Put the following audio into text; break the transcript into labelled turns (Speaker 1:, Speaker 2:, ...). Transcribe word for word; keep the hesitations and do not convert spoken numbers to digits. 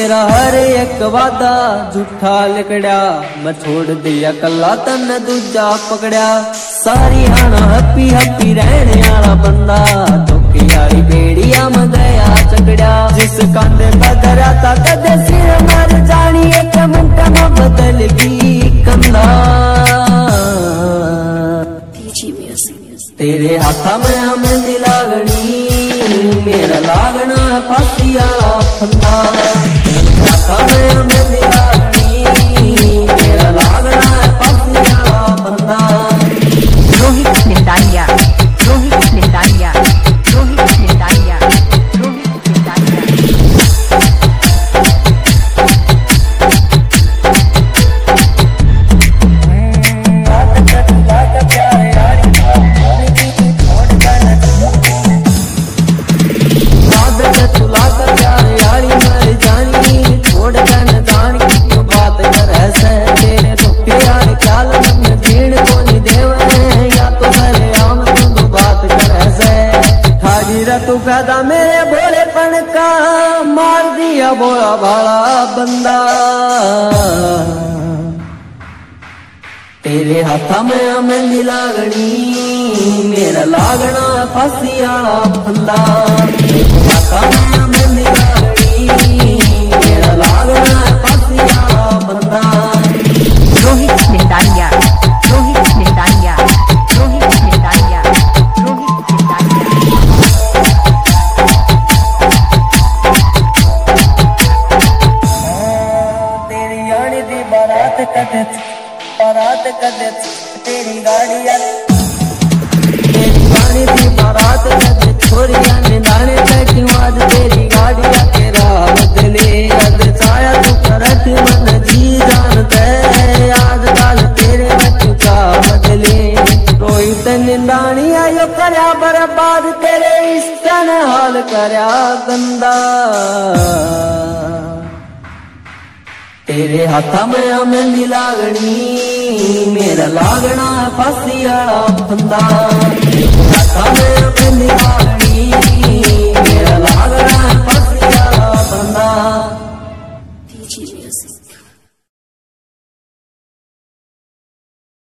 Speaker 1: तेरा हर एक वादा झूठा लिकड़िया, मैं छोड़ दिया कला तन दूजा पकड़िया। सारी आना हैप्पी हैप्पी रहने वाला बंदा, धोखे वाली बेड़िया में गया चकड़िया। जिस कांधे बदरा था कदे सिर मर जानी, एक मिनट में बदल गई कंधा। तेरे हाथा में हमें दिलागनी, मेरा लागना है फांसी वाला फंदा। तेरे हाथा में हमें दिलागनी, मेरा लागना है फांसी वाला फंदा।
Speaker 2: रोहित निंदानिया, रोहित निंदानिया, रोहित निंदानिया, रोहित निंदानिया।
Speaker 1: तू फायदा मेरे भोलेपन का, मार दिया भोला भाला बंदा। तेरे हाथा में हमें दिलागनी, मेरा लागना फांसी वाला फंदा। तेरे हाथा में हमें दिलागनी, मेरा लागना फांसी वाला फंदा।
Speaker 2: रोहित निंदानिया, रोहित निंदानिया, रोहित निंदानिया, रोहित निंदानिया।
Speaker 1: बारात कदे बारात कदे तेरी गाड़िया, तेरी गाड़ी थी बारात कदे छोरिया ने दाने बैठी आज तेरी गाड़िया। तेरा बदले अद छाया तू करत मन जी जानते, आज काल तेरे बच्चों का बदले। रोहित निंदानिया यो करया बर्बाद, तेरे इश्क ने हाल करया गंदा। तेरे हाथा में हमें दिलागनी, मेरा लागना फांसी वाला फंदा। तेरे हाथा में हमें दिलागनी,